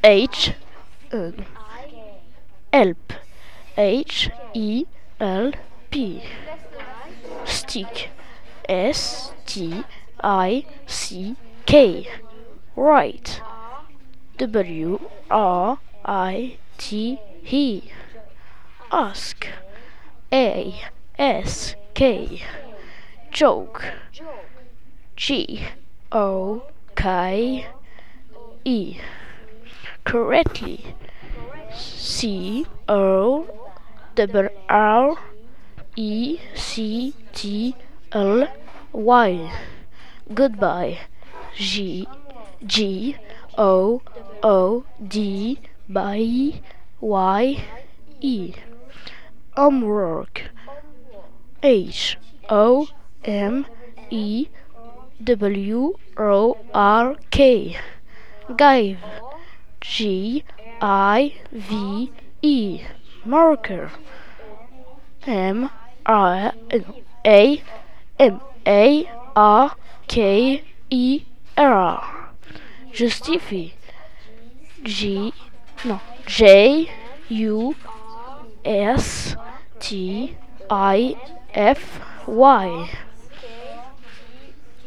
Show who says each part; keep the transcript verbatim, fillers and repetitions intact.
Speaker 1: H uh, help H E L P. Stick S T I C K. Right W R I T E. Ask A S K. Joke G O K E. Correctly C O R R E C T L Y. Goodbye G G O O D by Y E. Homework H O M E W O R K. Give G I V E. Marker M I A M A R K E R. Justify G no J U S T I F Y.